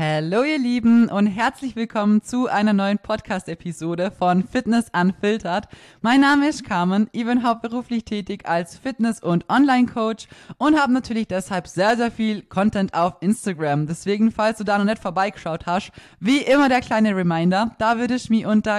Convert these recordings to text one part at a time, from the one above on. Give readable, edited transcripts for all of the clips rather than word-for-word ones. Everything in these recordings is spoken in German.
Hallo ihr Lieben und herzlich willkommen zu einer neuen Podcast-Episode von Fitness Unfiltered. Mein Name ist Carmen, ich bin hauptberuflich tätig als Fitness- und Online-Coach und habe natürlich deshalb sehr, sehr viel Content auf Instagram. Deswegen, falls du da noch nicht vorbeigeschaut hast, wie immer der kleine Reminder, da würde ich mich unter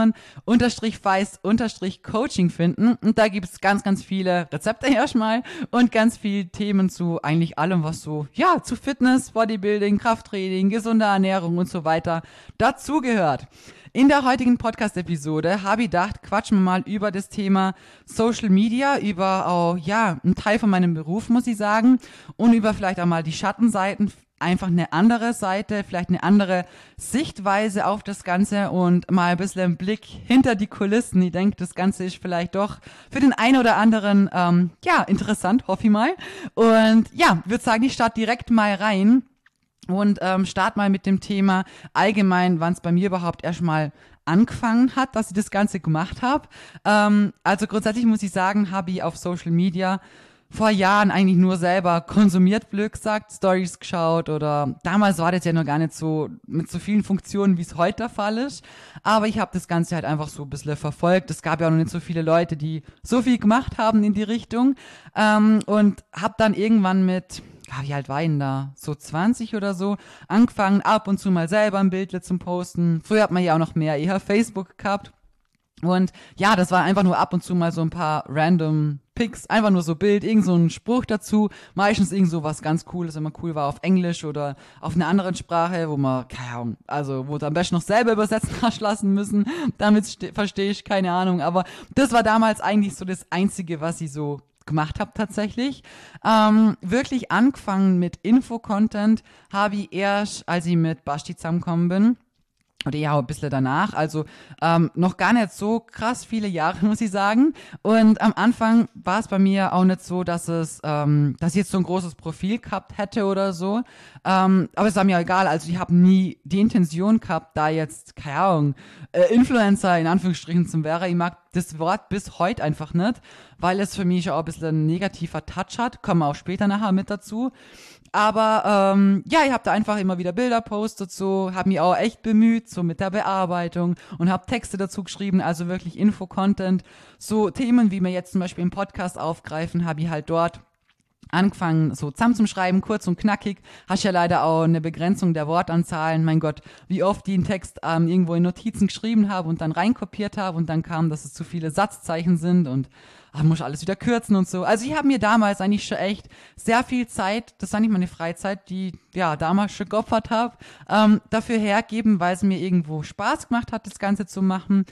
Carmen_Feist_Coaching finden und da gibt es ganz, ganz viele Rezepte erstmal und ganz viele Themen zu eigentlich allem, was so, ja, zu Fitness, Bodybuilding, Krafttraining, gesunde Ernährung und so weiter dazugehört. In der heutigen Podcast-Episode habe ich gedacht, quatschen wir mal über das Thema Social Media, über einen Teil von meinem Beruf, muss ich sagen, und über vielleicht auch mal die Schattenseiten, einfach eine andere Seite, vielleicht eine andere Sichtweise auf das Ganze und mal ein bisschen einen Blick hinter die Kulissen. Ich denke, das Ganze ist vielleicht doch für den einen oder anderen interessant, hoffe ich mal. Und ja, würde sagen, ich starte direkt mal rein. Und start mal mit dem Thema allgemein, wann es bei mir überhaupt erstmal angefangen hat, dass ich das Ganze gemacht habe. Also grundsätzlich muss ich sagen, habe ich auf Social Media vor Jahren eigentlich nur selber konsumiert, blöd gesagt, Stories geschaut oder damals war das ja noch gar nicht so mit so vielen Funktionen, wie es heute der Fall ist. Aber ich habe das Ganze halt einfach so ein bisschen verfolgt. Es gab ja auch noch nicht so viele Leute, die so viel gemacht haben in die Richtung. Und habe dann irgendwann mit... wie alt war ich denn da? So 20 oder so. Angefangen ab und zu mal selber ein Bild zum Posten. Früher hat man ja auch noch mehr eher Facebook gehabt. Und ja, das war einfach nur ab und zu mal so ein paar random Pics, einfach nur so Bild, irgend so ein Spruch dazu, meistens irgend so was ganz Cooles, wenn man cool war auf Englisch oder auf einer anderen Sprache, wo man, keine Ahnung, also wo du am besten noch selber übersetzen hast lassen müssen, damit verstehe ich, keine Ahnung, aber das war damals eigentlich so das Einzige, was ich so gemacht habe tatsächlich. Wirklich angefangen mit Info-Content habe ich erst, als ich mit Basti zusammengekommen bin, oder ja, ein bisschen danach, also noch gar nicht so krass viele Jahre, muss ich sagen. Und am Anfang war es bei mir auch nicht so, dass ich jetzt so ein großes Profil gehabt hätte oder so. Aber es war mir egal, also ich habe nie die Intention gehabt, da jetzt, keine Ahnung, Influencer in Anführungsstrichen zu werden. Ich mag das Wort bis heute einfach nicht, weil es für mich auch ein bisschen ein negativer Touch hat. Kommen wir auch später nachher mit dazu. Aber ich habe da einfach immer wieder Bilder postet, so, habe mich auch echt bemüht, so mit der Bearbeitung und habe Texte dazu geschrieben, also wirklich Info-Content. So Themen, wie wir jetzt zum Beispiel im Podcast aufgreifen, habe ich halt dort angefangen, so zusammen zum Schreiben, kurz und knackig. Hast ja leider auch eine Begrenzung der Wortanzahlen. Mein Gott, wie oft ich einen Text irgendwo in Notizen geschrieben habe und dann reinkopiert habe und dann kam, dass es zu viele Satzzeichen sind und muss alles wieder kürzen und so. Also ich habe mir damals eigentlich schon echt sehr viel Zeit, das war nicht meine Freizeit, die ja damals schon geopfert habe, dafür hergeben, weil es mir irgendwo Spaß gemacht hat, das Ganze zu machen.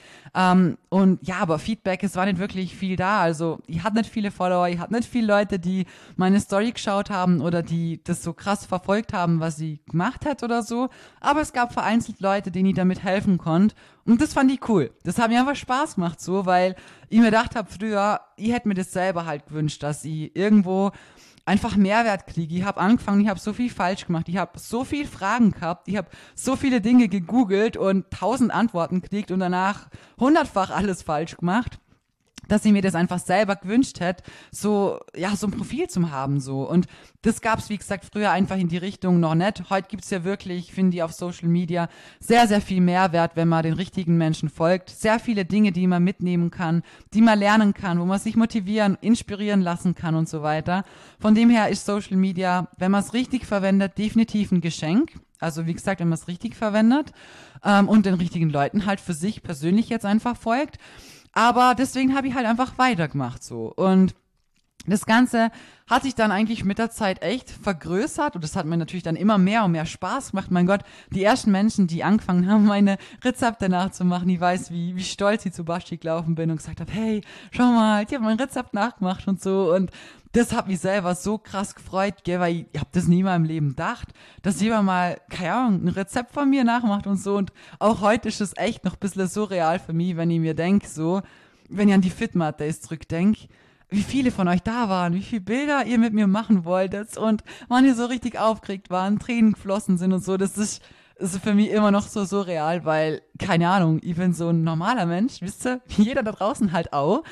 Und ja, aber Feedback, es war nicht wirklich viel da. Also ich hatte nicht viele Follower, ich hatte nicht viele Leute, die meine Story geschaut haben oder die das so krass verfolgt haben, was sie gemacht hat oder so. Aber es gab vereinzelt Leute, denen ich damit helfen konnte. Und das fand ich cool. Das hat mir einfach Spaß gemacht so, weil ich mir gedacht habe früher, ich hätte mir das selber halt gewünscht, dass ich irgendwo einfach Mehrwert kriege. Ich habe angefangen, ich habe so viel falsch gemacht, ich habe so viel Fragen gehabt, ich habe so viele Dinge gegoogelt und 1000 Antworten gekriegt und danach 100-fach alles falsch gemacht, dass ich mir das einfach selber gewünscht hätte, so ein Profil zu haben, so. Und das gab's, wie gesagt, früher einfach in die Richtung noch nicht. Heute gibt's ja wirklich, finde ich, auf Social Media sehr, sehr viel Mehrwert, wenn man den richtigen Menschen folgt. Sehr viele Dinge, die man mitnehmen kann, die man lernen kann, wo man sich motivieren, inspirieren lassen kann und so weiter. Von dem her ist Social Media, wenn man es richtig verwendet, definitiv ein Geschenk. Also wie gesagt, wenn man es richtig verwendet und den richtigen Leuten halt für sich persönlich jetzt einfach folgt. Aber deswegen habe ich halt einfach weitergemacht so. Und das Ganze hat sich dann eigentlich mit der Zeit echt vergrößert und das hat mir natürlich dann immer mehr und mehr Spaß gemacht. Mein Gott, die ersten Menschen, die angefangen haben, meine Rezepte nachzumachen, ich weiß, wie stolz ich zu Basti gelaufen bin und gesagt habe, hey, schau mal, ich habe mein Rezept nachgemacht und so. Und das hat mich selber so krass gefreut, gell, weil ich habe das nie mal im Leben gedacht, dass jemand mal, keine Ahnung, ein Rezept von mir nachmacht und so. Und auch heute ist es echt noch ein bisschen surreal für mich, wenn ich mir denke, so, wenn ich an die Fitmat Days zurückdenke, wie viele von euch da waren, wie viele Bilder ihr mit mir machen wolltet und wann ihr so richtig aufgeregt waren, Tränen geflossen sind und so. Das ist für mich immer noch so surreal, weil, keine Ahnung, ich bin so ein normaler Mensch, wisst ihr, wie jeder da draußen halt auch.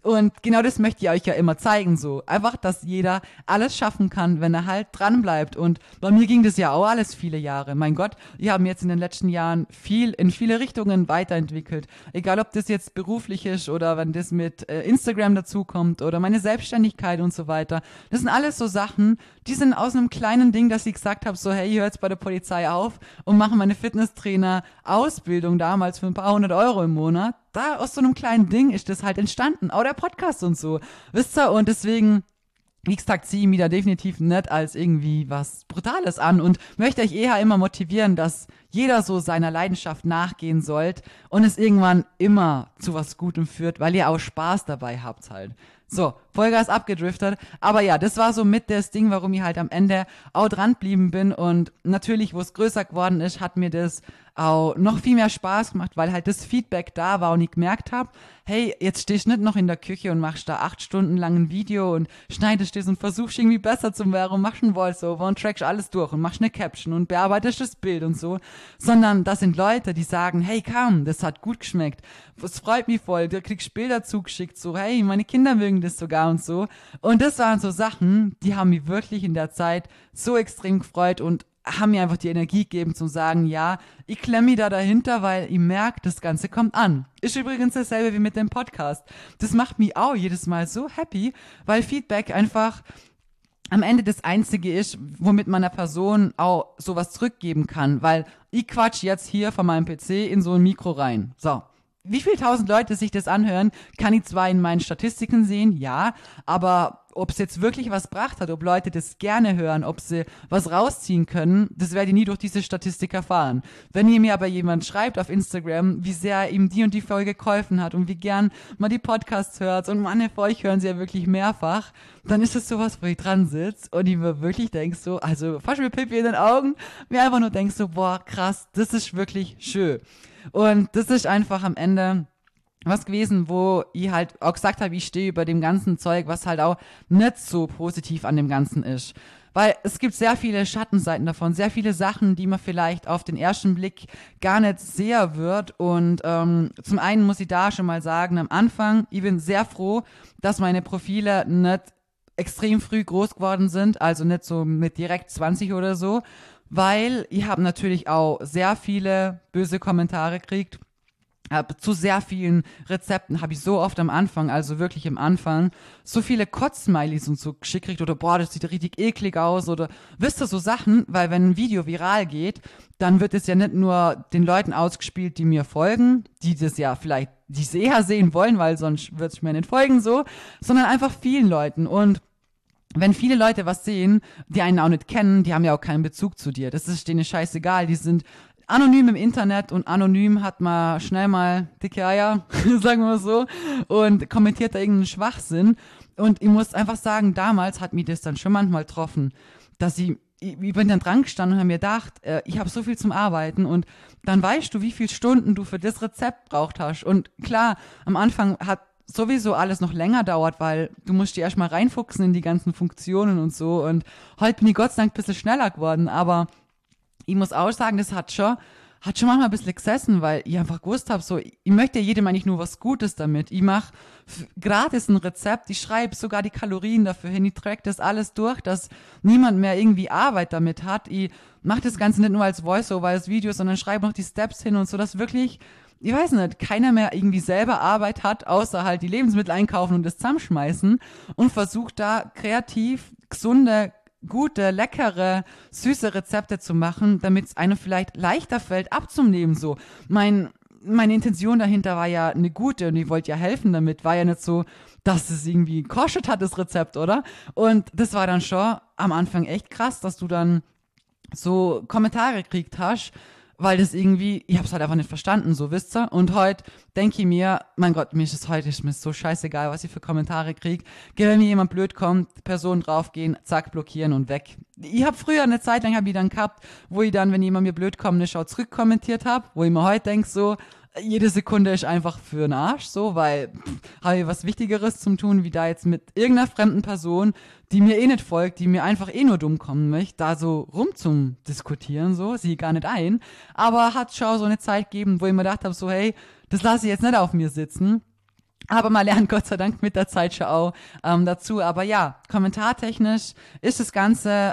Und genau das möchte ich euch ja immer zeigen, so. Einfach, dass jeder alles schaffen kann, wenn er halt dran bleibt. Und bei mir ging das ja auch alles viele Jahre. Mein Gott, ich habe mich jetzt in den letzten Jahren in viele Richtungen weiterentwickelt. Egal, ob das jetzt beruflich ist oder wenn das mit Instagram dazukommt oder meine Selbstständigkeit und so weiter. Das sind alles so Sachen, die sind aus einem kleinen Ding, dass ich gesagt habe, so, hey, ich höre jetzt bei der Polizei auf und mache meine Fitnesstrainer-Ausbildung damals für ein paar hundert Euro im Monat. Da aus so einem kleinen Ding ist das halt entstanden. Auch der Podcast und so. Wisst ihr? Und deswegen, wie gesagt, ziehe ich mich da definitiv nicht als irgendwie was Brutales an und möchte euch eher immer motivieren, dass jeder so seiner Leidenschaft nachgehen sollte und es irgendwann immer zu was Gutem führt, weil ihr auch Spaß dabei habt halt. So, Vollgas abgedriftet. Aber ja, das war so mit das Ding, warum ich halt am Ende auch dran geblieben bin. Und natürlich, wo es größer geworden ist, hat mir das auch noch viel mehr Spaß gemacht, weil halt das Feedback da war und ich gemerkt habe, hey, jetzt stehst du nicht noch in der Küche und machst da 8 Stunden lang ein Video und schneidest das und versuchst irgendwie besser zu werden und machst ein Voice-Over und trackst alles durch und machst eine Caption und bearbeitest das Bild und so, sondern das sind Leute, die sagen, hey, komm, das hat gut geschmeckt, es freut mich voll, du kriegst Bilder zugeschickt, so, hey, meine Kinder mögen das sogar und so. Und das waren so Sachen, die haben mich wirklich in der Zeit so extrem gefreut und haben mir einfach die Energie gegeben zu sagen, ja, ich klemme mich da dahinter, weil ich merke, das Ganze kommt an. Ist übrigens dasselbe wie mit dem Podcast. Das macht mich auch jedes Mal so happy, weil Feedback einfach am Ende das Einzige ist, womit man einer Person auch sowas zurückgeben kann, weil ich quatsch jetzt hier von meinem PC in so ein Mikro rein. So. Wie viele tausend Leute sich das anhören, kann ich zwar in meinen Statistiken sehen, ja, aber ob es jetzt wirklich was gebracht hat, ob Leute das gerne hören, ob sie was rausziehen können, das werde ich nie durch diese Statistik erfahren. Wenn ihr mir aber jemand schreibt auf Instagram, wie sehr ihm die und die Folge geholfen hat und wie gern man die Podcasts hört und manche von euch hören sie ja wirklich mehrfach, dann ist es sowas, wo ich dran sitze und ich mir wirklich denke so, also fast mir Pipi in den Augen, mir einfach nur denke so, boah, krass, das ist wirklich schön. Und das ist einfach am Ende was gewesen, wo ich halt auch gesagt habe, ich stehe über dem ganzen Zeug, was halt auch nicht so positiv an dem Ganzen ist. Weil es gibt sehr viele Schattenseiten davon, sehr viele Sachen, die man vielleicht auf den ersten Blick gar nicht sehen wird. Und zum einen muss ich da schon mal sagen, am Anfang, ich bin sehr froh, dass meine Profile nicht extrem früh groß geworden sind, also nicht so mit direkt 20 oder so, weil ich habe natürlich auch sehr viele böse Kommentare gekriegt. Zu sehr vielen Rezepten habe ich so oft am Anfang, also wirklich am Anfang, so viele Kotz-Smileys und so geschickt gekriegt oder boah, das sieht richtig eklig aus oder wisst ihr, so Sachen, weil wenn ein Video viral geht, dann wird es ja nicht nur den Leuten ausgespielt, die mir folgen, die das ja vielleicht, die es eher sehen wollen, weil sonst wird es mir nicht folgen so, sondern einfach vielen Leuten und wenn viele Leute was sehen, die einen auch nicht kennen, die haben ja auch keinen Bezug zu dir. Das ist denen scheißegal. Die sind anonym im Internet und anonym hat man schnell mal dicke Eier, sagen wir mal so, und kommentiert da irgendeinen Schwachsinn. Und ich muss einfach sagen, damals hat mich das dann schon manchmal getroffen, dass ich bin dann dran gestanden und habe mir gedacht, ich habe so viel zum Arbeiten und dann weißt du, wie viele Stunden du für das Rezept braucht hast. Und klar, am Anfang hat sowieso alles noch länger dauert, weil du musst dir erstmal reinfuchsen in die ganzen Funktionen und so und heute bin ich Gott sei Dank ein bisschen schneller geworden, aber ich muss auch sagen, das hat schon manchmal ein bisschen gesessen, weil ich einfach gewusst habe, so, ich möchte ja jedem eigentlich nur was Gutes damit. Ich mache gratis ein Rezept, ich schreibe sogar die Kalorien dafür hin, ich track das alles durch, dass niemand mehr irgendwie Arbeit damit hat. Ich mache das Ganze nicht nur als Voice-Over, als Video, sondern schreibe noch die Steps hin und so, dass wirklich, ich weiß nicht, keiner mehr irgendwie selber Arbeit hat, außer halt die Lebensmittel einkaufen und das zusammenschmeißen und versucht da kreativ, gesunde, gute, leckere, süße Rezepte zu machen, damit es einem vielleicht leichter fällt, abzunehmen, so. Meine Intention dahinter war ja eine gute und ich wollte ja helfen damit, war ja nicht so, dass es irgendwie gekostet hat, das Rezept, oder? Und das war dann schon am Anfang echt krass, dass du dann so Kommentare gekriegt hast, weil das irgendwie, ich hab's halt einfach nicht verstanden, so, wisst ihr? Und heute denke ich mir, mein Gott, mir ist mir so scheißegal, was ich für Kommentare krieg. Wenn mir jemand blöd kommt, Person draufgehen, zack, blockieren und weg. Ich habe früher eine Zeit lang, hab ich dann gehabt, wo ich dann, wenn jemand mir blöd kommt, eine Schau zurückkommentiert habe, wo ich mir heute denk so, jede Sekunde ist einfach für den Arsch, so, weil habe ich was Wichtigeres zum tun, wie da jetzt mit irgendeiner fremden Person, die mir eh nicht folgt, die mir einfach eh nur dumm kommen möchte, da so rum zum Diskutieren, so, sehe ich gar nicht ein, aber hat schon so eine Zeit gegeben, wo ich mir gedacht habe, so, hey, das lasse ich jetzt nicht auf mir sitzen Aber man lernt Gott sei Dank mit der Zeit schon auch dazu. Aber ja, kommentartechnisch ist das Ganze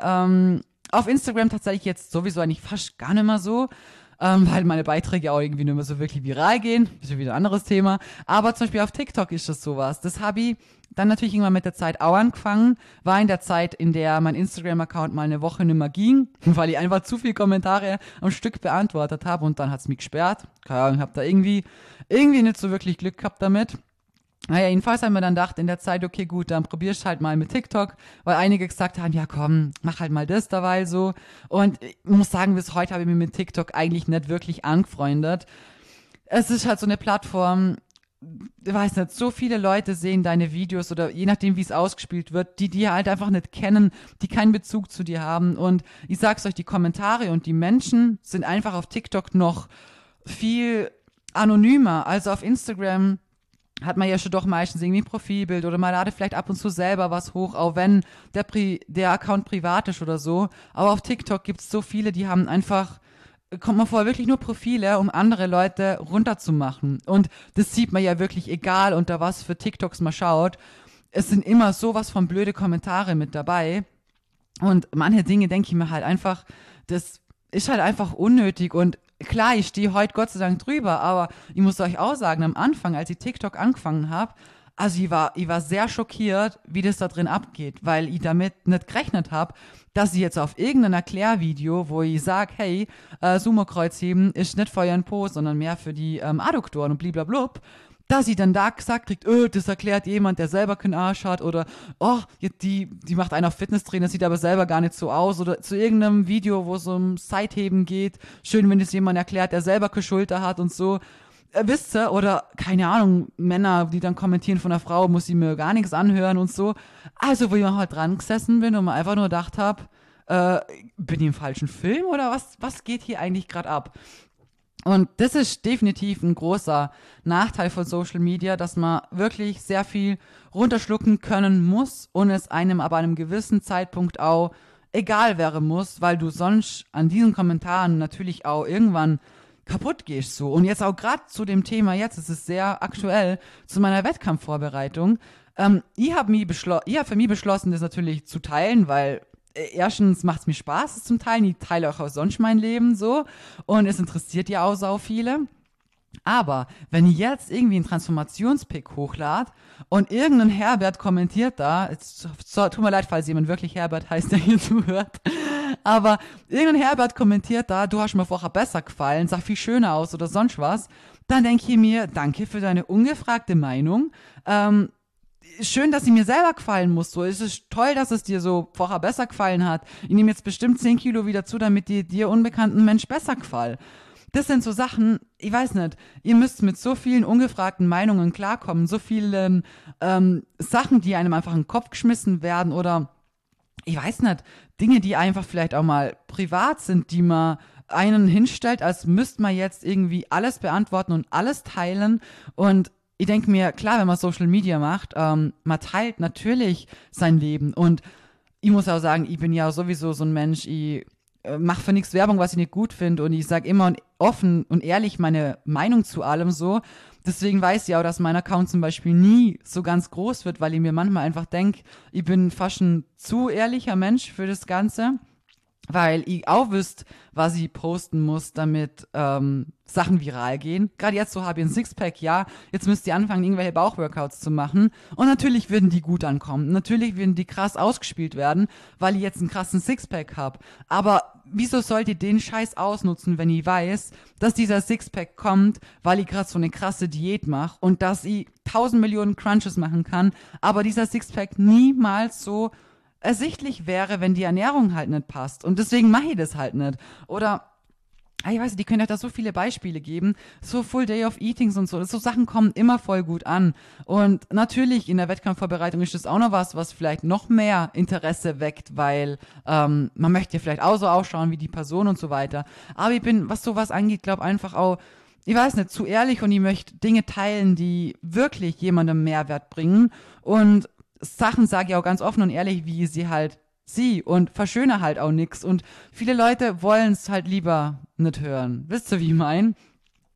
auf Instagram tatsächlich jetzt sowieso eigentlich fast gar nicht mehr so, weil meine Beiträge auch irgendwie nicht mehr so wirklich viral gehen. Ist ja wieder ein anderes Thema. Aber zum Beispiel auf TikTok ist das sowas. Das habe ich dann natürlich irgendwann mit der Zeit auch angefangen. War in der Zeit, in der mein Instagram-Account mal eine Woche nicht mehr ging, weil ich einfach zu viele Kommentare am Stück beantwortet habe und dann hat's mich gesperrt. Keine Ahnung, hab da irgendwie nicht so wirklich Glück gehabt damit. Naja, jedenfalls haben wir dann gedacht in der Zeit, okay, gut, dann probierst halt mal mit TikTok, weil einige gesagt haben, ja komm, mach halt mal das dabei so. Und ich muss sagen, bis heute habe ich mich mit TikTok eigentlich nicht wirklich angefreundet. Es ist halt so eine Plattform, ich weiß nicht, so viele Leute sehen deine Videos oder je nachdem, wie es ausgespielt wird, die halt einfach nicht kennen, die keinen Bezug zu dir haben. Und ich sag's euch, die Kommentare und die Menschen sind einfach auf TikTok noch viel anonymer. Also auf Instagram hat man ja schon doch meistens irgendwie ein Profilbild oder man ladet vielleicht ab und zu selber was hoch, auch wenn der Account privat ist oder so. Aber auf TikTok gibt's so viele, die haben einfach, kommt man vor, wirklich nur Profile, um andere Leute runterzumachen. Und das sieht man ja wirklich, egal unter was für TikToks man schaut. Es sind immer sowas von blöde Kommentare mit dabei. Und manche Dinge denke ich mir halt einfach, das ist halt einfach unnötig und klar, ich stehe heute Gott sei Dank drüber, aber ich muss euch auch sagen, am Anfang, als ich TikTok angefangen habe, also ich war sehr schockiert, wie das da drin abgeht, weil ich damit nicht gerechnet habe, dass ich jetzt auf irgendein Erklärvideo, wo ich sage, hey, Sumo-Kreuzheben ist nicht für euren Po, sondern mehr für die Adduktoren und bliblablub, dass sie dann da gesagt kriegt, das erklärt jemand, der selber keinen Arsch hat oder, oh, die macht einen auf Fitnesstrainer, sieht aber selber gar nicht so aus oder zu irgendeinem Video, wo es um Seitheben geht, schön, wenn es jemand erklärt, der selber keine Schulter hat und so, wisst ihr, oder, keine Ahnung, Männer, die dann kommentieren von einer Frau, muss ich mir gar nichts anhören und so, also, wo ich mal halt dran gesessen bin und mir einfach nur gedacht habe, bin ich im falschen Film oder was geht hier eigentlich gerade ab? Und das ist definitiv ein großer Nachteil von Social Media, dass man wirklich sehr viel runterschlucken können muss und es einem aber an einem gewissen Zeitpunkt auch egal wäre muss, weil du sonst an diesen Kommentaren natürlich auch irgendwann kaputt gehst so. Und jetzt auch gerade zu dem Thema jetzt, es ist sehr aktuell, zu meiner Wettkampfvorbereitung. Ich habe für mich beschlossen, das natürlich zu teilen, weil erstens macht es mir Spaß, es zum Teilen. Ich teile auch sonst mein Leben so. Und es interessiert ja auch sau viele. Aber wenn ich jetzt irgendwie einen Transformationspick hochlade und irgendein Herbert kommentiert da, jetzt, tut mir leid, falls jemand wirklich Herbert heißt, der hier zuhört, aber irgendein Herbert kommentiert da, du hast mir vorher besser gefallen, sah viel schöner aus oder sonst was, dann denke ich mir, danke für deine ungefragte Meinung. Schön, dass sie mir selber gefallen muss. So, es ist toll, dass es dir so vorher besser gefallen hat. Ich nehme jetzt bestimmt 10 Kilo wieder zu, damit dir unbekannten Mensch besser gefällt. Das sind so Sachen, ich weiß nicht, ihr müsst mit so vielen ungefragten Meinungen klarkommen, so vielen Sachen, die einem einfach in den Kopf geschmissen werden oder, ich weiß nicht, Dinge, die einfach vielleicht auch mal privat sind, die man einen hinstellt, als müsste man jetzt irgendwie alles beantworten und alles teilen und ich denke mir, klar, wenn man Social Media macht, man teilt natürlich sein Leben und ich muss auch sagen, ich bin ja sowieso so ein Mensch, ich mache für nichts Werbung, was ich nicht gut finde und ich sage immer offen und ehrlich meine Meinung zu allem so. Deswegen weiß ich auch, dass mein Account zum Beispiel nie so ganz groß wird, weil ich mir manchmal einfach denke, ich bin fast ein zu ehrlicher Mensch für das Ganze. Weil ich auch wüsste, was ich posten muss, damit Sachen viral gehen. Gerade jetzt so habe ich ein Sixpack, ja, jetzt müsst ihr anfangen, irgendwelche Bauchworkouts zu machen. Und natürlich würden die gut ankommen. Natürlich würden die krass ausgespielt werden, weil ich jetzt einen krassen Sixpack habe. Aber wieso sollt ihr den Scheiß ausnutzen, wenn ich weiß, dass dieser Sixpack kommt, weil ich gerade so eine krasse Diät mache und dass ich 1000 Millionen Crunches machen kann, aber dieser Sixpack niemals so ersichtlich wäre, wenn die Ernährung halt nicht passt. Und deswegen mache ich das halt nicht. Oder, ich weiß nicht, die können ja da so viele Beispiele geben. So Full Day of Eatings und so. So Sachen kommen immer voll gut an. Und natürlich in der Wettkampfvorbereitung ist das auch noch was vielleicht noch mehr Interesse weckt, weil man möchte ja vielleicht auch so ausschauen wie die Person und so weiter. Aber ich bin, was sowas angeht, glaube einfach auch, ich weiß nicht, zu ehrlich und ich möchte Dinge teilen, die wirklich jemandem Mehrwert bringen. Und Sachen sage ich auch ganz offen und ehrlich, wie sie und verschöne halt auch nix. Und viele Leute wollen es halt lieber nicht hören. Wisst ihr, wie ich mein?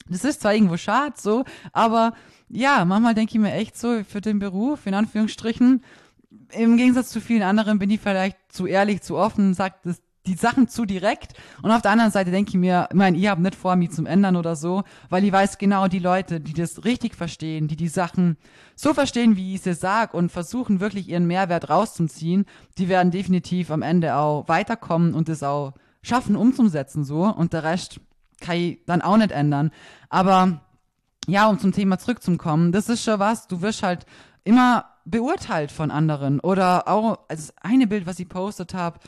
Das ist zwar irgendwo schade so, aber ja, manchmal denke ich mir echt so, für den Beruf, in Anführungsstrichen, im Gegensatz zu vielen anderen bin ich vielleicht zu ehrlich, zu offen, sagt das die Sachen zu direkt. Und auf der anderen Seite denke ich mir, ich meine, ihr habt nicht vor, mich zum Ändern oder so, weil ich weiß genau, die Leute, die das richtig verstehen, die Sachen so verstehen, wie ich sie sag und versuchen wirklich ihren Mehrwert rauszuziehen, die werden definitiv am Ende auch weiterkommen und das auch schaffen umzusetzen so. Und der Rest kann ich dann auch nicht ändern. Aber ja, um zum Thema zurückzukommen, das ist schon was, du wirst halt immer beurteilt von anderen. Oder auch, also das eine Bild, was ich postet habe,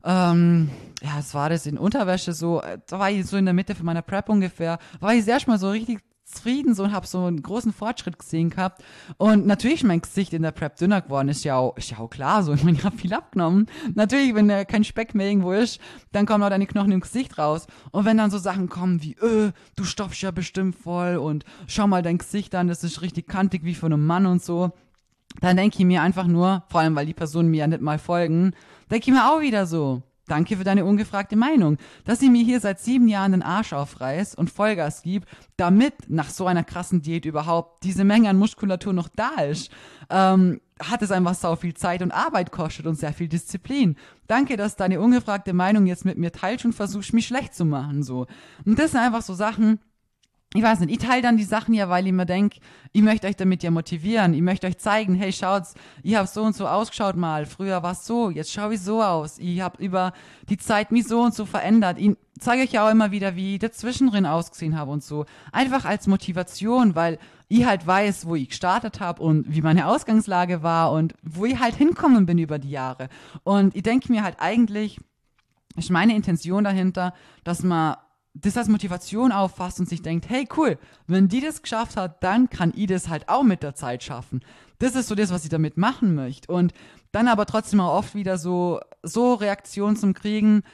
ja, es war das in Unterwäsche so, da war ich so in der Mitte von meiner Prep ungefähr, war ich erst mal so richtig zufrieden so und habe so einen großen Fortschritt gesehen gehabt. Und natürlich mein Gesicht in der Prep dünner geworden, ist ja auch klar so. Ich meine, ich habe viel abgenommen. Natürlich, wenn kein Speck mehr irgendwo ist, dann kommen auch deine Knochen im Gesicht raus. Und wenn dann so Sachen kommen wie, du stopfst ja bestimmt voll und schau mal dein Gesicht an, das ist richtig kantig wie von einem Mann und so, dann denke ich mir einfach nur, vor allem weil die Personen mir ja nicht mal folgen, denke ich mir auch wieder so, danke für deine ungefragte Meinung, dass ich mir hier seit 7 Jahren den Arsch aufreiß und Vollgas gib, damit nach so einer krassen Diät überhaupt diese Menge an Muskulatur noch da ist, hat es einfach sau viel Zeit und Arbeit kostet und sehr viel Disziplin. Danke, dass deine ungefragte Meinung jetzt mit mir teilst und versuchst, mich schlecht zu machen, so. Und das sind einfach so Sachen, ich weiß nicht, ich teile dann die Sachen ja, weil ich mir denke, ich möchte euch damit ja motivieren, ich möchte euch zeigen, hey, schaut's, ich habe so und so ausgeschaut mal, früher war es so, jetzt schaue ich so aus, ich habe über die Zeit mich so und so verändert, ich zeige euch ja auch immer wieder, wie ich dazwischendrin ausgesehen habe und so, einfach als Motivation, weil ich halt weiß, wo ich gestartet habe und wie meine Ausgangslage war und wo ich halt hinkommen bin über die Jahre. Und ich denke mir halt eigentlich, ist meine Intention dahinter, dass man das als Motivation auffasst und sich denkt, hey cool, wenn die das geschafft hat, dann kann ich das halt auch mit der Zeit schaffen. Das ist so das, was ich damit machen möchte. Und dann aber trotzdem auch oft wieder so Reaktionen zum Kriegen.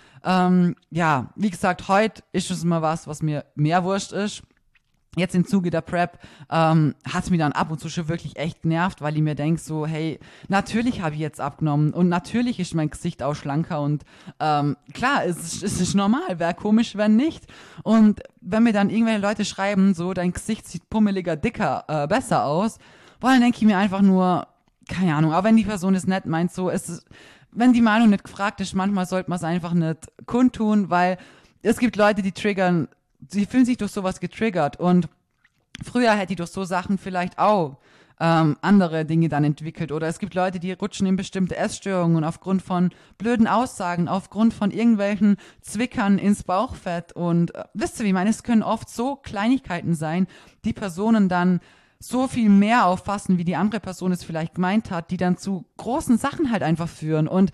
Ja, wie gesagt, heute ist es mal was mir mehr wurscht ist. Jetzt im Zuge der Prep hat es mich dann ab und zu schon wirklich echt genervt, weil ich mir denke so, hey, natürlich habe ich jetzt abgenommen und natürlich ist mein Gesicht auch schlanker und klar, es ist normal, wäre komisch, wenn nicht. Und wenn mir dann irgendwelche Leute schreiben, so, dein Gesicht sieht pummeliger, dicker, besser aus, boah, dann denke ich mir einfach nur, keine Ahnung, auch wenn die Person es nett meint, so, wenn die Meinung nicht gefragt ist, manchmal sollte man es einfach nicht kundtun, weil es gibt Leute, die triggern, sie fühlen sich durch sowas getriggert und früher hätte ich durch so Sachen vielleicht auch andere Dinge dann entwickelt oder es gibt Leute, die rutschen in bestimmte Essstörungen aufgrund von blöden Aussagen, aufgrund von irgendwelchen Zwickern ins Bauchfett und wisst ihr, wie ich meine, es können oft so Kleinigkeiten sein, die Personen dann so viel mehr auffassen, wie die andere Person es vielleicht gemeint hat, die dann zu großen Sachen halt einfach führen und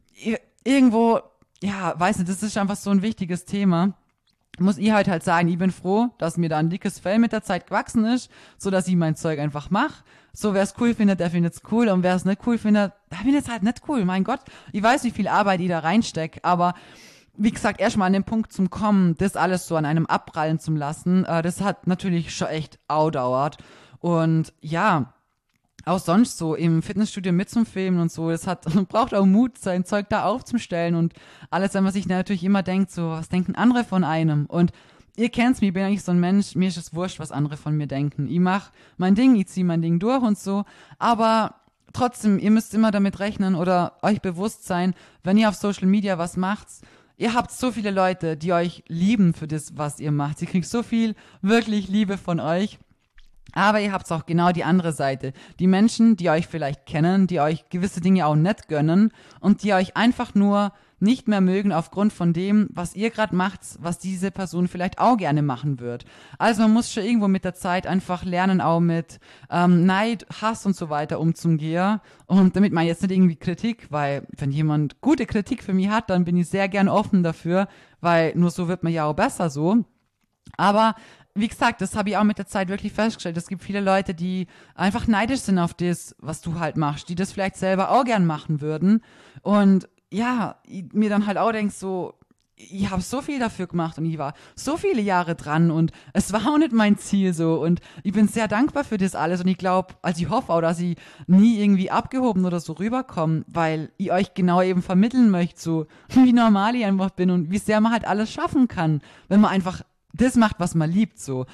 irgendwo, ja, weiß nicht, das ist einfach so ein wichtiges Thema. Muss ich halt sagen, ich bin froh, dass mir da ein dickes Fell mit der Zeit gewachsen ist, so dass ich mein Zeug einfach mache. So, wer es cool findet, der findet es cool und wer es nicht cool findet, der findet es halt nicht cool. Mein Gott, ich weiß, wie viel Arbeit ich da reinstecke, aber wie gesagt, erstmal an den Punkt zum Kommen, das alles so an einem abprallen zu lassen, das hat natürlich schon echt dauert. Und ja, auch sonst so im Fitnessstudio mitzufilmen und so, man braucht auch Mut, sein Zeug da aufzustellen und alles, was ich natürlich immer denkt, so, was denken andere von einem? Und ihr kennt's mich, ich bin eigentlich so ein Mensch, mir ist es wurscht, was andere von mir denken. Ich mach mein Ding, ich zieh mein Ding durch und so, aber trotzdem, ihr müsst immer damit rechnen oder euch bewusst sein, wenn ihr auf Social Media was macht, ihr habt so viele Leute, die euch lieben für das, was ihr macht. Ihr kriegt so viel wirklich Liebe von euch. Aber ihr habt auch genau die andere Seite. Die Menschen, die euch vielleicht kennen, die euch gewisse Dinge auch nicht gönnen und die euch einfach nur nicht mehr mögen aufgrund von dem, was ihr gerade macht, was diese Person vielleicht auch gerne machen wird. Also man muss schon irgendwo mit der Zeit einfach lernen, auch mit Neid, Hass und so weiter umzugehen. Und damit meine ich jetzt nicht irgendwie Kritik, weil wenn jemand gute Kritik für mich hat, dann bin ich sehr gern offen dafür, weil nur so wird man ja auch besser so. Aber wie gesagt, das habe ich auch mit der Zeit wirklich festgestellt. Es gibt viele Leute, die einfach neidisch sind auf das, was du halt machst, die das vielleicht selber auch gern machen würden. Und ja, mir dann halt auch denkst so, ich habe so viel dafür gemacht und ich war so viele Jahre dran und es war auch nicht mein Ziel so und ich bin sehr dankbar für das alles und ich glaube, also ich hoffe auch, dass ich nie irgendwie abgehoben oder so rüberkomme, weil ich euch genau eben vermitteln möchte, so wie normal ich einfach bin und wie sehr man halt alles schaffen kann, wenn man einfach das macht, was man liebt, so.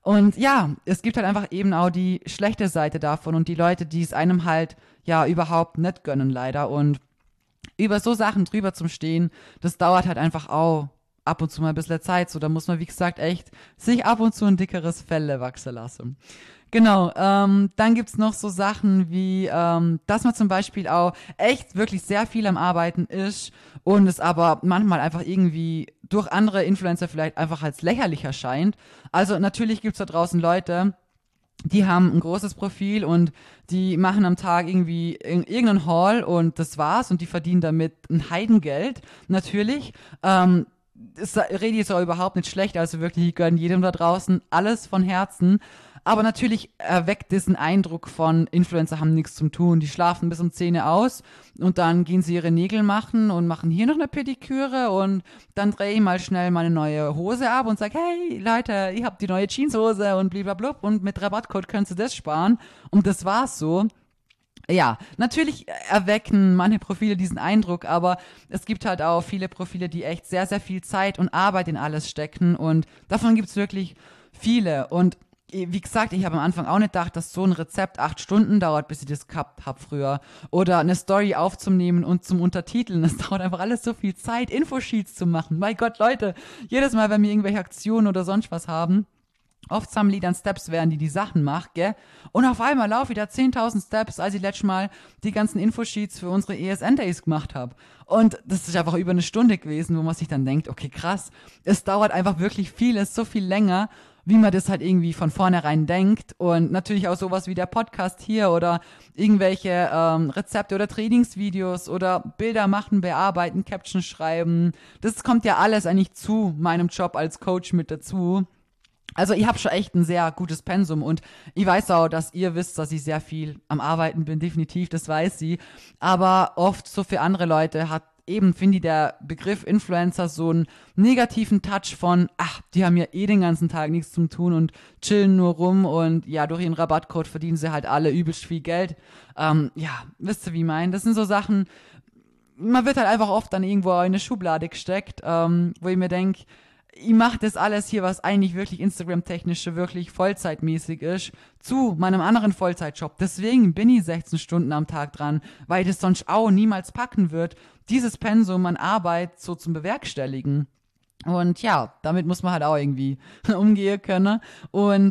Und ja, es gibt halt einfach eben auch die schlechte Seite davon und die Leute, die es einem halt ja überhaupt nicht gönnen, leider. Und über so Sachen drüber zum Stehen, das dauert halt einfach auch ab und zu mal ein bisschen Zeit. So, da muss man, wie gesagt, echt sich ab und zu ein dickeres Fell wachsen lassen. Genau, dann gibt's noch so Sachen wie, dass man zum Beispiel auch echt wirklich sehr viel am Arbeiten ist und es aber manchmal einfach irgendwie durch andere Influencer vielleicht einfach als lächerlich erscheint. Also natürlich gibt's da draußen Leute, die haben ein großes Profil und die machen am Tag irgendwie irgendeinen Haul und das war's und die verdienen damit ein Heidengeld, natürlich. Das rede ich jetzt auch überhaupt nicht schlecht, also wirklich, ich gönne jedem da draußen alles von Herzen. Aber natürlich erweckt diesen Eindruck von Influencer haben nichts zum tun. Die schlafen bis um 10 Uhr aus und dann gehen sie ihre Nägel machen und machen hier noch eine Pediküre und dann drehe ich mal schnell meine neue Hose ab und sage, hey Leute, ich habe die neue Jeanshose und blablabla und mit Rabattcode könnt ihr das sparen. Und das war's so. Ja, natürlich erwecken manche Profile diesen Eindruck, aber es gibt halt auch viele Profile, die echt sehr, sehr viel Zeit und Arbeit in alles stecken und davon gibt's wirklich viele und wie gesagt, ich habe am Anfang auch nicht gedacht, dass so ein Rezept 8 Stunden dauert, bis ich das gehabt habe früher. Oder eine Story aufzunehmen und zum Untertiteln. Das dauert einfach alles so viel Zeit, Infosheets zu machen. Mein Gott, Leute, jedes Mal, wenn wir irgendwelche Aktionen oder sonst was haben, oft sammeln die dann Steps, während die Sachen macht, gell? Und auf einmal laufe ich da 10.000 Steps, als ich letztes Mal die ganzen Infosheets für unsere ESN-Days gemacht habe. Und das ist einfach über eine Stunde gewesen, wo man sich dann denkt, okay, krass, es dauert einfach wirklich vieles, so viel länger, wie man das halt irgendwie von vornherein denkt. Und natürlich auch sowas wie der Podcast hier oder irgendwelche Rezepte oder Trainingsvideos oder Bilder machen, bearbeiten, Captions schreiben. Das kommt ja alles eigentlich zu meinem Job als Coach mit dazu. Also ich habe schon echt ein sehr gutes Pensum und ich weiß auch, dass ihr wisst, dass ich sehr viel am Arbeiten bin, definitiv, das weiß sie. Aber oft so für andere Leute hat eben, finde ich, der Begriff Influencer so einen negativen Touch von, ach, die haben ja eh den ganzen Tag nichts zum tun und chillen nur rum und ja, durch ihren Rabattcode verdienen sie halt alle übelst viel Geld. Ja, wisst ihr, wie ich meine? Das sind so Sachen, man wird halt einfach oft dann irgendwo in eine Schublade gesteckt, wo ich mir denke, ich mache das alles hier, was eigentlich wirklich Instagram-technisch wirklich vollzeitmäßig ist, zu meinem anderen Vollzeitjob. Deswegen bin ich 16 Stunden am Tag dran, weil ich das sonst auch niemals packen wird, dieses Pensum an Arbeit so zum Bewerkstelligen. Und ja, damit muss man halt auch irgendwie umgehen können. Und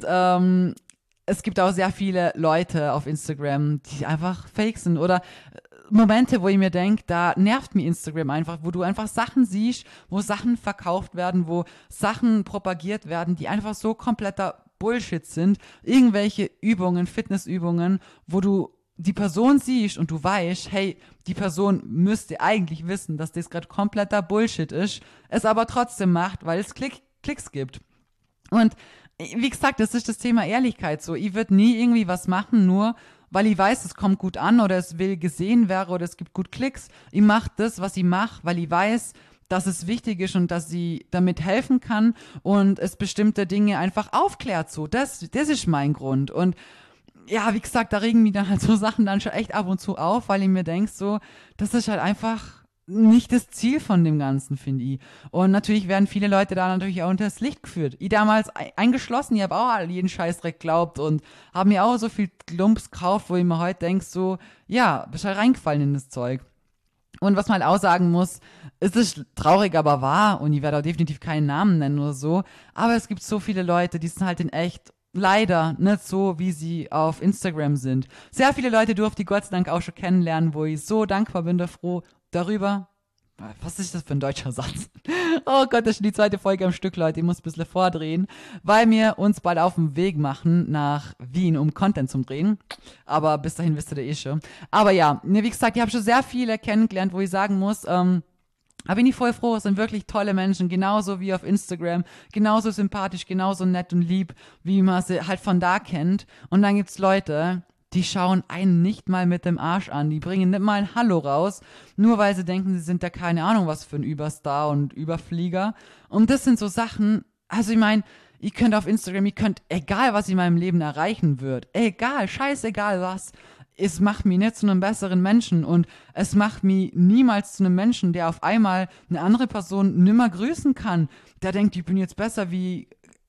es gibt auch sehr viele Leute auf Instagram, die einfach fake sind oder Momente, wo ich mir denke, da nervt mir Instagram einfach, wo du einfach Sachen siehst, wo Sachen verkauft werden, wo Sachen propagiert werden, die einfach so kompletter Bullshit sind. Irgendwelche Übungen, Fitnessübungen, wo du die Person siehst und du weißt, hey, die Person müsste eigentlich wissen, dass das gerade kompletter Bullshit ist, es aber trotzdem macht, weil es Klicks gibt. Und wie gesagt, das ist das Thema Ehrlichkeit so. Ich würde nie irgendwie was machen, nur weil ich weiß, es kommt gut an oder es will gesehen werden oder es gibt gut Klicks. Ich mache das, was ich mache, weil ich weiß, dass es wichtig ist und dass sie damit helfen kann und es bestimmte Dinge einfach aufklärt so. Das ist mein Grund. Und ja, wie gesagt, da regen mich dann halt so Sachen dann schon echt ab und zu auf, weil ich mir denk so, das ist halt einfach nicht das Ziel von dem Ganzen, finde ich. Und natürlich werden viele Leute da natürlich auch unters Licht geführt. Ich damals eingeschlossen, ich habe auch all jeden Scheißdreck geglaubt und habe mir auch so viel Klumps gekauft, wo ich mir heute denk so, ja, bist halt reingefallen in das Zeug. Und was man halt auch sagen muss, es ist traurig, aber wahr und ich werde auch definitiv keinen Namen nennen oder so, aber es gibt so viele Leute, die sind halt in echt leider nicht so, wie sie auf Instagram sind. Sehr viele Leute durfte ich Gott sei Dank auch schon kennenlernen, wo ich so dankbar bin, froh darüber. Was ist das für ein deutscher Satz? Oh Gott, das ist schon die zweite Folge am Stück, Leute. Ich muss ein bisschen vordrehen, weil wir uns bald auf den Weg machen nach Wien, um Content zu drehen. Aber bis dahin wisst ihr eh schon. Aber ja, wie gesagt, ich habe schon sehr viele kennengelernt, wo ich sagen muss, aber bin ich voll froh, es sind wirklich tolle Menschen, genauso wie auf Instagram, genauso sympathisch, genauso nett und lieb, wie man sie halt von da kennt. Und dann gibt's Leute, die schauen einen nicht mal mit dem Arsch an, die bringen nicht mal ein Hallo raus, nur weil sie denken, sie sind da keine Ahnung was für ein Überstar und Überflieger. Und das sind so Sachen, also ich meine, ihr könnt auf Instagram, ihr könnt, egal was in meinem Leben erreichen wird, egal, scheißegal was, es macht mich nicht zu einem besseren Menschen und es macht mich niemals zu einem Menschen, der auf einmal eine andere Person nimmer grüßen kann, der denkt, ich bin jetzt besser wie,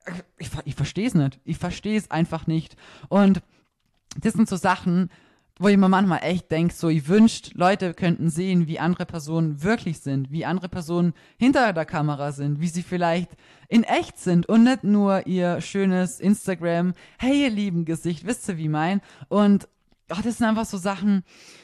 ich verstehe es nicht. Ich verstehe es einfach nicht. Und das sind so Sachen, wo ich mir manchmal echt denke, so ich wünscht, Leute könnten sehen, wie andere Personen wirklich sind, wie andere Personen hinter der Kamera sind, wie sie vielleicht in echt sind und nicht nur ihr schönes Instagram, hey ihr lieben Gesicht, wisst ihr wie mein? Und ach, das sind einfach so Sachen,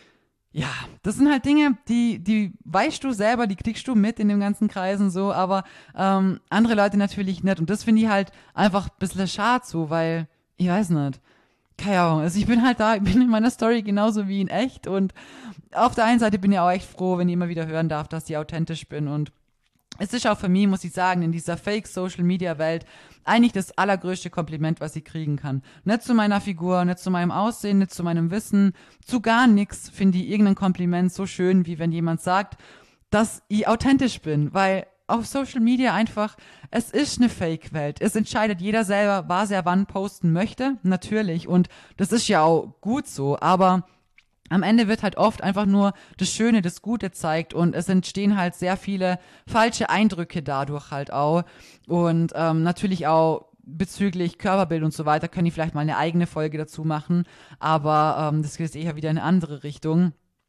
ja, das sind halt Dinge, die weißt du selber, die kriegst du mit in den ganzen Kreisen so, aber andere Leute natürlich nicht. Und das finde ich halt einfach ein bisschen schade so, weil, ich weiß nicht, keine Ahnung, also ich bin halt da, ich bin in meiner Story genauso wie in echt und auf der einen Seite bin ich auch echt froh, wenn ich immer wieder hören darf, dass ich authentisch bin und es ist auch für mich, muss ich sagen, in dieser Fake-Social-Media-Welt eigentlich das allergrößte Kompliment, was ich kriegen kann. Nicht zu meiner Figur, nicht zu meinem Aussehen, nicht zu meinem Wissen, zu gar nichts finde ich irgendein Kompliment so schön, wie wenn jemand sagt, dass ich authentisch bin, weil auf Social Media einfach, es ist eine Fake-Welt. Es entscheidet jeder selber, was er wann posten möchte, natürlich. Und das ist ja auch gut so, aber am Ende wird halt oft einfach nur das Schöne, das Gute zeigt und es entstehen halt sehr viele falsche Eindrücke dadurch halt auch und natürlich auch bezüglich Körperbild und so weiter kann ich vielleicht mal eine eigene Folge dazu machen, aber das geht eher wieder in eine andere Richtung.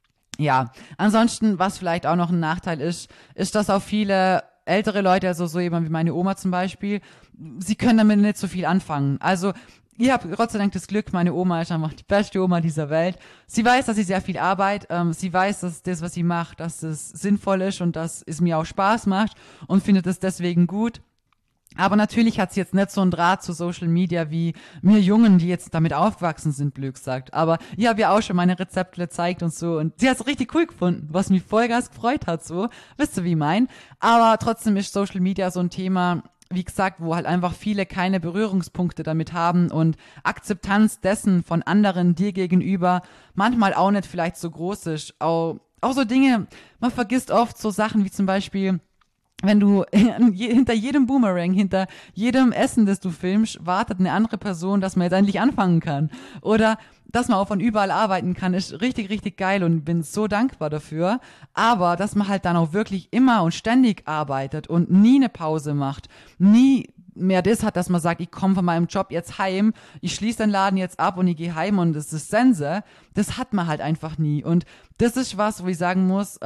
Ja, ansonsten, was vielleicht auch noch ein Nachteil ist, dass auch viele ältere Leute, also so jemand wie meine Oma zum Beispiel, sie können damit nicht so viel anfangen. Also ich habe Gott sei Dank das Glück, meine Oma ist einfach die beste Oma dieser Welt. Sie weiß, dass sie sehr viel arbeitet, sie weiß, dass das, was sie macht, dass es sinnvoll ist und dass es mir auch Spaß macht und findet es deswegen gut. Aber natürlich hat sie jetzt nicht so einen Draht zu Social Media wie mir Jungen, die jetzt damit aufgewachsen sind, blöd gesagt. Aber ich habe ja auch schon meine Rezepte gezeigt und so. Und sie hat es richtig cool gefunden, was mich vollgas gefreut hat, so. Wisst ihr, wie ich mein? Aber trotzdem ist Social Media so ein Thema, wie gesagt, wo halt einfach viele keine Berührungspunkte damit haben und Akzeptanz dessen von anderen dir gegenüber manchmal auch nicht vielleicht so groß ist. Auch so Dinge, man vergisst oft so Sachen wie zum Beispiel, wenn du hinter jedem Boomerang, hinter jedem Essen, das du filmst, wartet eine andere Person, dass man jetzt endlich anfangen kann. Oder dass man auch von überall arbeiten kann, ist richtig, richtig geil und bin so dankbar dafür. Aber dass man halt dann auch wirklich immer und ständig arbeitet und nie eine Pause macht, nie mehr das hat, dass man sagt, ich komme von meinem Job jetzt heim, ich schließe den Laden jetzt ab und ich gehe heim und das ist Sense. Das hat man halt einfach nie. Und das ist was, wo ich sagen muss,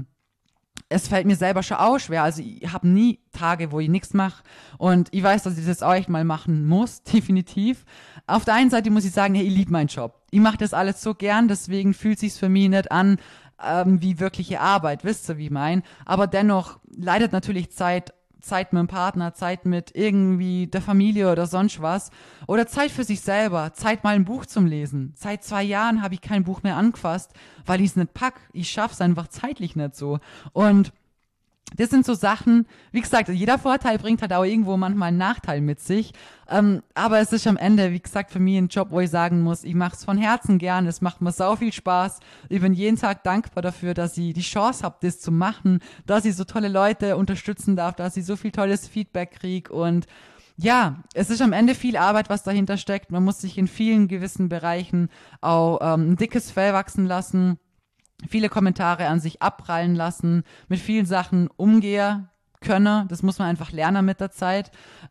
es fällt mir selber schon auch schwer. Also ich habe nie Tage, wo ich nichts mache. Und ich weiß, dass ich das auch echt mal machen muss, definitiv. Auf der einen Seite muss ich sagen, hey, ich liebe meinen Job. Ich mache das alles so gern, deswegen fühlt sich's für mich nicht an wie wirkliche Arbeit, wisst ihr, wie ich mein. Aber dennoch leidet natürlich Zeit mit dem Partner, Zeit mit irgendwie der Familie oder sonst was. Oder Zeit für sich selber, Zeit mal ein Buch zum Lesen. Seit 2 Jahren habe ich kein Buch mehr angefasst, weil ich es nicht pack. Ich schaff's einfach zeitlich nicht so. Und das sind so Sachen, wie gesagt, jeder Vorteil bringt halt auch irgendwo manchmal einen Nachteil mit sich. Aber es ist am Ende, wie gesagt, für mich ein Job, wo ich sagen muss, ich mache es von Herzen gern, es macht mir sau viel Spaß. Ich bin jeden Tag dankbar dafür, dass ich die Chance habe, das zu machen, dass ich so tolle Leute unterstützen darf, dass ich so viel tolles Feedback kriege und ja, es ist am Ende viel Arbeit, was dahinter steckt. Man muss sich in vielen gewissen Bereichen auch ein dickes Fell wachsen lassen, viele Kommentare an sich abprallen lassen, mit vielen Sachen umgehen können. Das muss man einfach lernen mit der Zeit.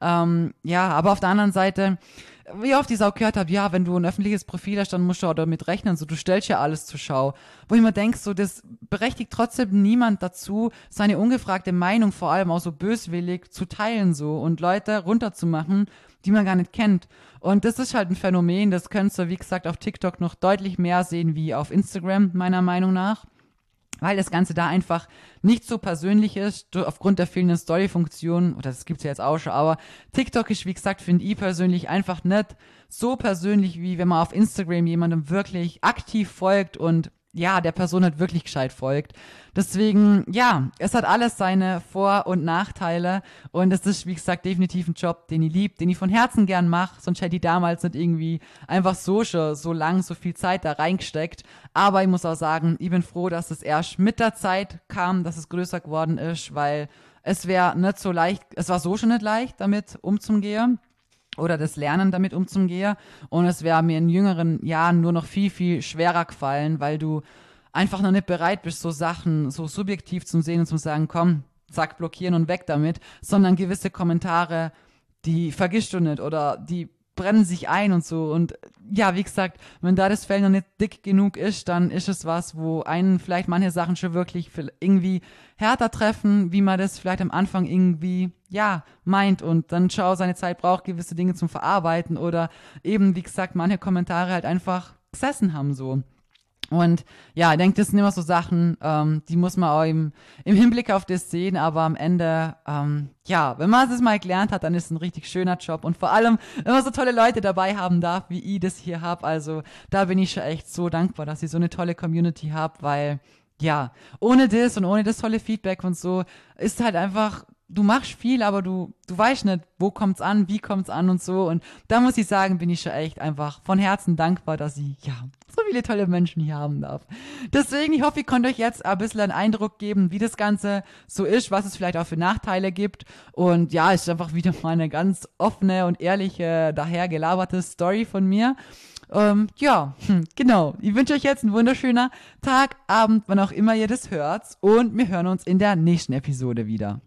Ja, aber auf der anderen Seite, wie oft ich es auch gehört habe, ja, wenn du ein öffentliches Profil hast, dann musst du auch damit rechnen, so du stellst ja alles zur Schau. Wo ich mir denke, so das berechtigt trotzdem niemand dazu, seine ungefragte Meinung vor allem auch so böswillig zu teilen so und Leute runterzumachen, die man gar nicht kennt. Und das ist halt ein Phänomen, das könntest du, wie gesagt, auf TikTok noch deutlich mehr sehen wie auf Instagram, meiner Meinung nach. Weil das Ganze da einfach nicht so persönlich ist, aufgrund der fehlenden Story-Funktion, oder das gibt's ja jetzt auch schon, aber TikTok ist, wie gesagt, finde ich persönlich einfach nicht so persönlich, wie wenn man auf Instagram jemandem wirklich aktiv folgt und ja, der Person halt wirklich gescheit folgt. Deswegen, ja, es hat alles seine Vor- und Nachteile und es ist, wie gesagt, definitiv ein Job, den ich liebe, den ich von Herzen gern mache, sonst hätte ich damals nicht irgendwie einfach so schon so lang, so viel Zeit da reingesteckt. Aber ich muss auch sagen, ich bin froh, dass es erst mit der Zeit kam, dass es größer geworden ist, weil es wäre nicht so leicht, es war so schon nicht leicht, damit umzugehen. Oder das Lernen damit umzugehen. Und es wäre mir in jüngeren Jahren nur noch viel, viel schwerer gefallen, weil du einfach noch nicht bereit bist, so Sachen so subjektiv zu sehen und zu sagen, komm, zack, blockieren und weg damit, sondern gewisse Kommentare, die vergisst du nicht oder die brennen sich ein und so. Und ja, wie gesagt, wenn da das Fell noch nicht dick genug ist, dann ist es was, wo einen vielleicht manche Sachen schon wirklich irgendwie härter treffen, wie man das vielleicht am Anfang irgendwie, ja, meint und dann seine Zeit braucht, gewisse Dinge zum Verarbeiten oder eben, wie gesagt, manche Kommentare halt einfach gesessen haben so. Und ja, ich denke, das sind immer so Sachen, die muss man auch im Hinblick auf das sehen, aber am Ende, ja, wenn man es mal gelernt hat, dann ist es ein richtig schöner Job und vor allem, wenn man so tolle Leute dabei haben darf, wie ich das hier habe, also da bin ich schon echt so dankbar, dass ich so eine tolle Community habe, weil ja, ohne das und ohne das tolle Feedback und so ist halt einfach, du machst viel, aber du weißt nicht, wo kommt's an, wie kommt's an und so. Und da muss ich sagen, bin ich schon echt einfach von Herzen dankbar, dass ich, ja, so viele tolle Menschen hier haben darf. Deswegen, ich hoffe, ich konnte euch jetzt ein bisschen einen Eindruck geben, wie das Ganze so ist, was es vielleicht auch für Nachteile gibt. Und ja, es ist einfach wieder mal eine ganz offene und ehrliche, daher gelaberte Story von mir. Ja, genau. Ich wünsche euch jetzt einen wunderschönen Tag, Abend, wann auch immer ihr das hört. Und wir hören uns in der nächsten Episode wieder.